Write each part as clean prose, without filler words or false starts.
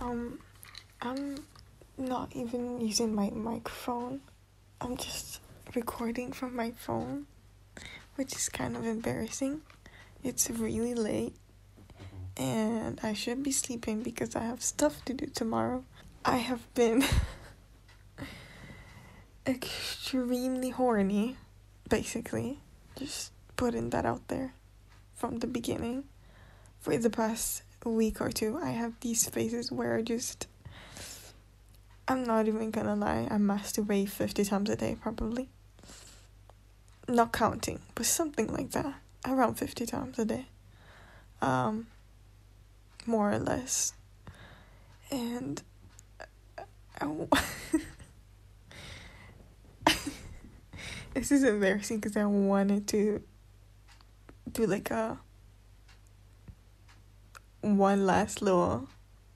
Um, I'm not even using my microphone. I'm just recording from my phone, which is kind of embarrassing. It's really late, and I should be sleeping because I have stuff to do tomorrow. I have been extremely horny, basically. Just putting that out there from the beginning. For the past week or two, I have these phases where I'm not even gonna lie, I masturbate 50 times a day, probably. Not counting, but something like that. Around 50 times a day. More or less. And this is embarrassing because I wanted to do like one last little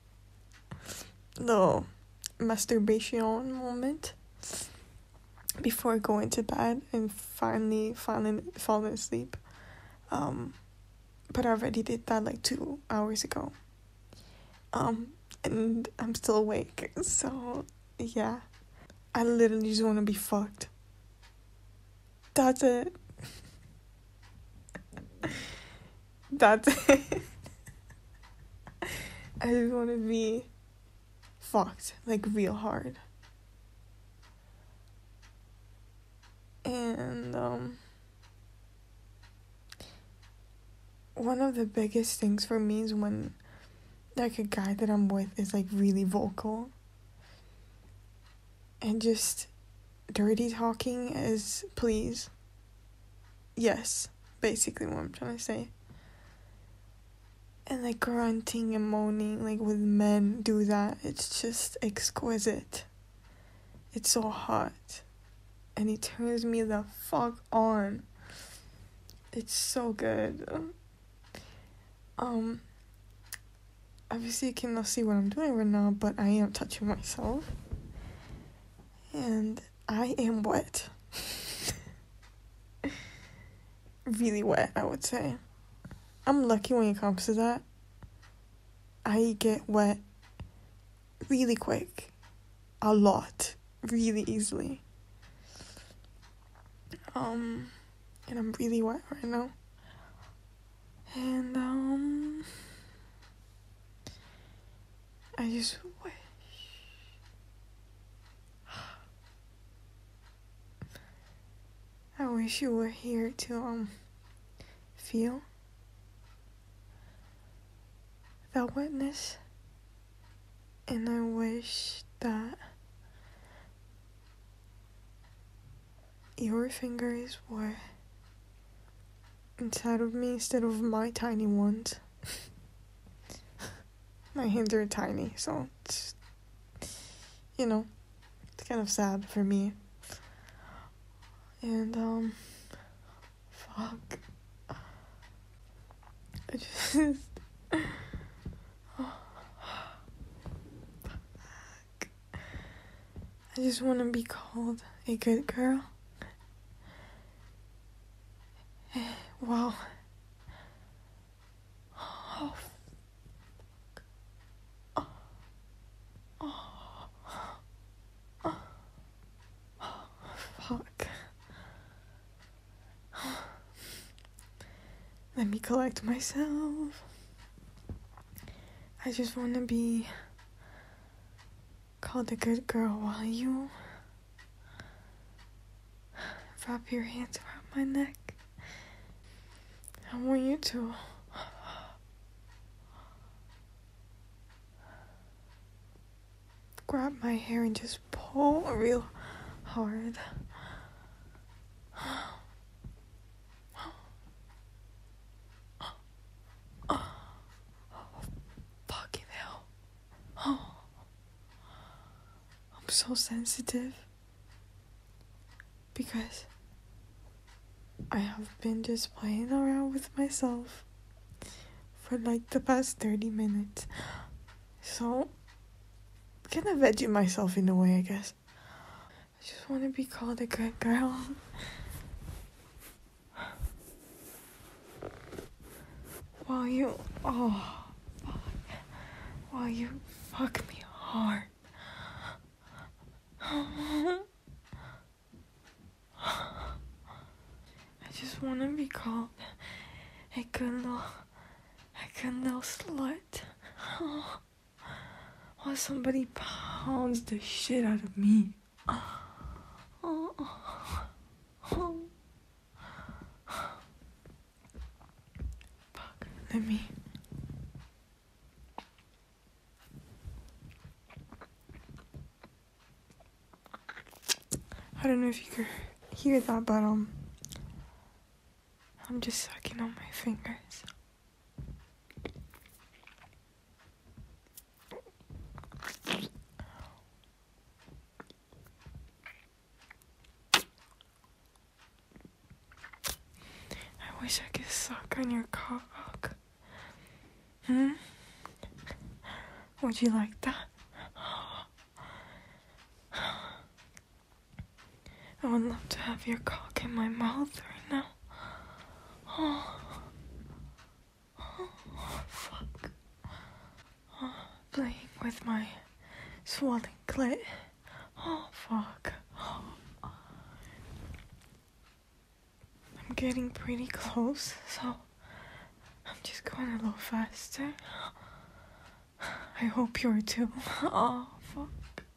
masturbation moment before going to bed and finally falling asleep. But I already did that like 2 hours ago. And I'm still awake, so yeah. I literally just want to be fucked. That's it. That's it. I just want to be fucked, like real hard. And one of the biggest things for me is when like a guy that I'm with is like really vocal and just dirty talking is please. Yes, basically what I'm trying to say. And like grunting and moaning, like with men do that, it's just exquisite. It's so hot. And it turns me the fuck on. It's so good. Obviously you cannot see what I'm doing right now, but I am touching myself. And I am wet. Really wet, I would say. I'm lucky when it comes to that. I get wet really quick. A lot. Really easily. And I'm really wet right now. And I just wish you were here to feel that wetness, and I wish that your fingers were inside of me instead of my tiny ones. My hands are tiny, so it's, it's kind of sad for me. And fuck. I just I just want to be called a good girl. Wow. Oh, fuck. Let me collect myself. I just want to be called a good girl while you wrap your hands around my neck. I want you to grab my hair and just pull real hard. Fucking hell. I'm so sensitive because I have been just playing around with myself for like the past 30 minutes. So, kind of veggie myself in a way, I guess. I just want to be called a good girl. While while you fuck me hard. I just want to be called a good little slut. While somebody pounds the shit out of me. Fuck, let me. I don't know if you could hear that, but I'm just sucking on my fingers. I wish I could suck on your cock. Would you like that? I would love to have your cock in my mouth right now. Fuck. Playing with my swollen clit. Fuck. I'm getting pretty close, so I'm just going a little faster. I hope you're too. Fuck.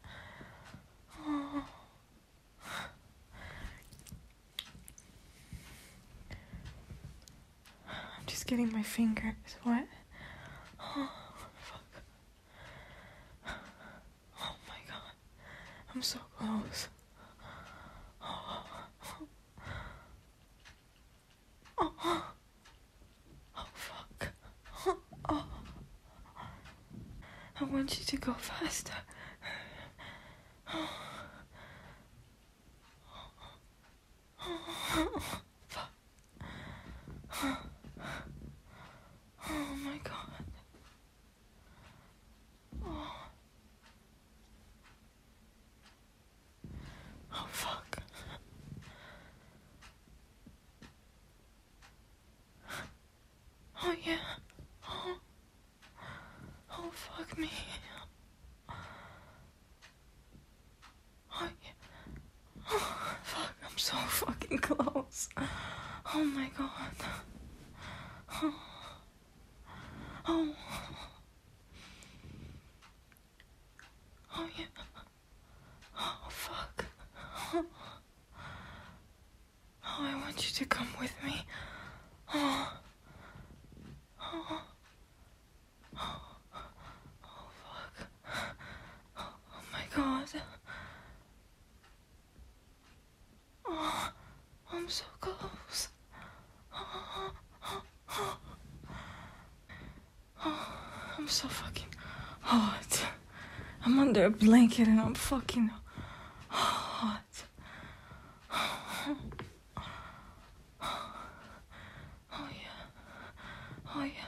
I'm just getting my fingers wet. Fuck. Oh my god. I'm so close. Fuck. I want you to go faster. Fuck. Oh my god. Oh fuck. Oh yeah. Oh fuck me. Oh yeah. Oh fuck, I'm so fucking close. Oh my god. Oh. Oh yeah. Oh fuck. Oh, I want you to come with me. Oh. Fuck. Oh my god. Oh, I'm so close. I'm so fucking hot. I'm under a blanket and I'm fucking hot. Oh yeah. Oh yeah.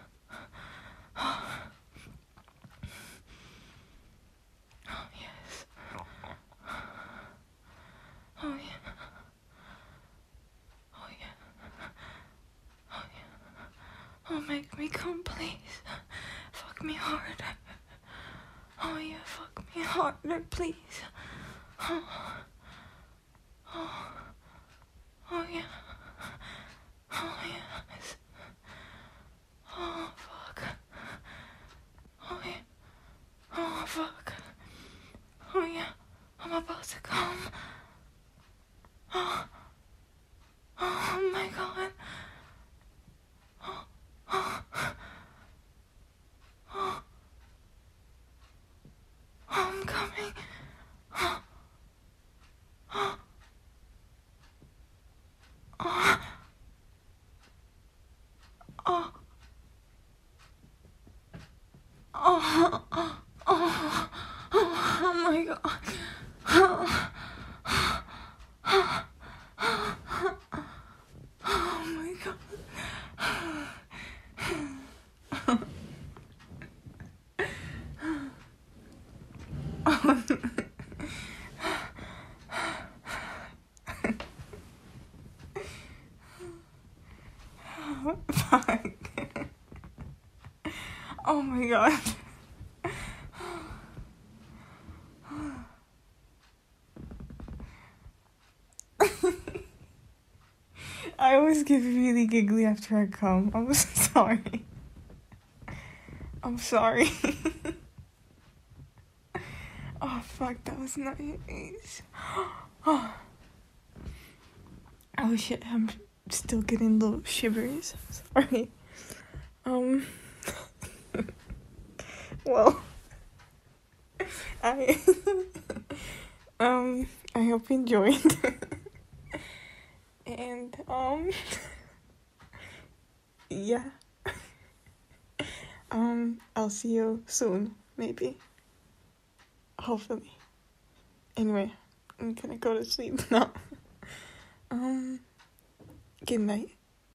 Oh yes. Oh yeah. Oh yeah. Oh yeah. Oh, make me come, please. Fuck me harder. Oh yeah, fuck me harder, please. Oh yeah. Oh yes. Oh fuck. Oh yeah. Oh fuck. Oh yeah. I'm about to come. Oh my god. I'm coming. Oh my god. Oh my god. Fuck. Oh my god. I always get really giggly after I come. I'm sorry. I'm sorry. Oh fuck, that was nice. Oh shit, I'm still getting little shivers. Sorry. Well, I I hope you enjoyed. And yeah. I'll see you soon, maybe. Hopefully. Anyway, I'm gonna go to sleep now. Good night.